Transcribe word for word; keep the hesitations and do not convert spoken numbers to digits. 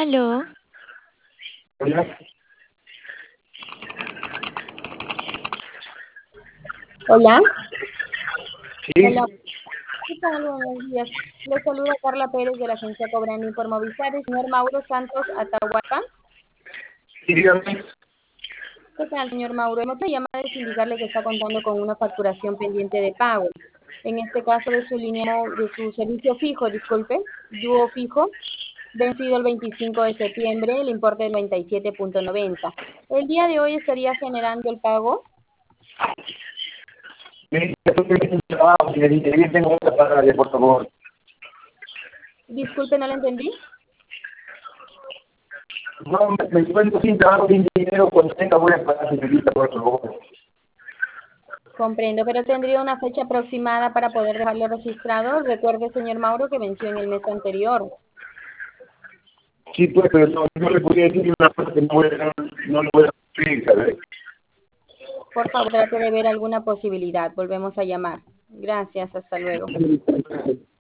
Aló, Hola. Hola, Sí, hola, ¿qué tal? Buenos días. Les saluda Carla Pérez de la agencia Cobrani por Movistar, el señor Mauro Santos Atahualpa. sí, dígame. ¿Qué tal, señor Mauro? El motivo de llamada es indicarle que está contando con una facturación pendiente de pago. En este caso de su línea, mo- de su servicio fijo, disculpe, dúo fijo, vencido el veinticinco de septiembre, el importe de noventa y siete punto noventa. El día de hoy estaría generando el pago. Me estoy en un trabajo, señorita, y bien tengo otra para por favor. Disculpe, no lo entendí. No, me me encuentro sin trabajo, sin dinero, cuando tenga voy a pagar, señorita, por favor. Comprendo, pero tendría una fecha aproximada para poder dejarlo registrado. Recuerde, señor Mauro, que venció en el mes anterior. Sí, pues, pero no, no le podría decir una cosa que no, voy a, no lo voy a cumplir, ¿sabes? Por favor, trate de ver alguna posibilidad. Volvemos a llamar. Gracias, hasta luego.